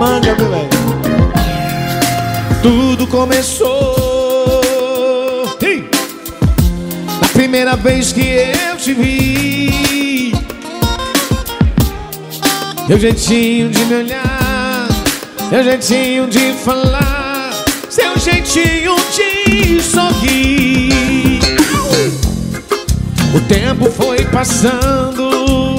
manga, meu velho. Tudo começou na primeira vez que eu te vi. Teu jeitinho de me olhar, teu jeitinho de falar, seu jeitinho de sorrir. O tempo foi passando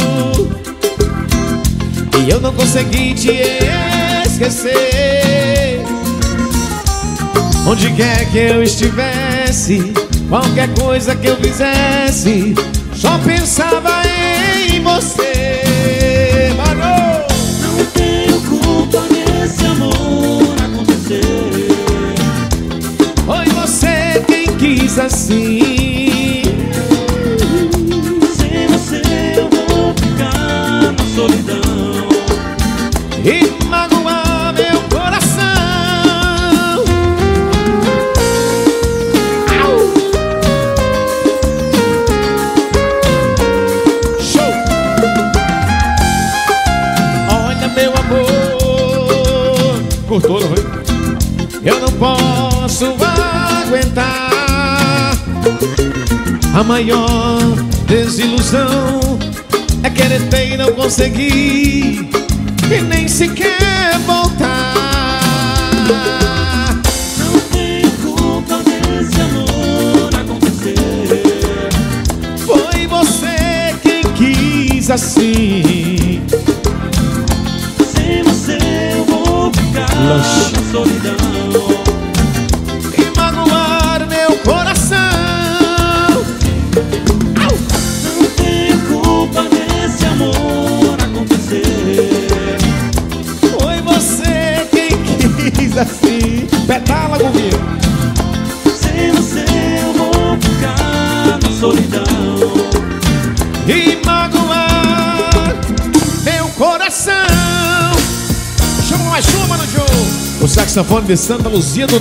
e eu não consegui te esquecer. Onde quer que eu estivesse, qualquer coisa que eu fizesse, só pensava em você. Mano! Não tenho culpa nesse amor acontecer. Foi você quem quis assim. Sem você eu vou ficar na solidão E magoar meu coração. Au! Show! Olha, meu amor, cortou, não foi? Eu não posso aguentar. A maior desilusão é querer ter e não conseguir, e nem sequer voltar. Não tenho culpa nesse amor acontecer. Foi você quem quis assim. Sem você eu vou ficar na solidão E magoar meu coração. Au! Não tenho culpa nesse amor acontecer. Foi você quem quis assim. Petala comigo. Sem você eu vou ficar na solidão E magoar meu coração. Chama mais uma, Mano Joe. O saxofone de Santa Luzia do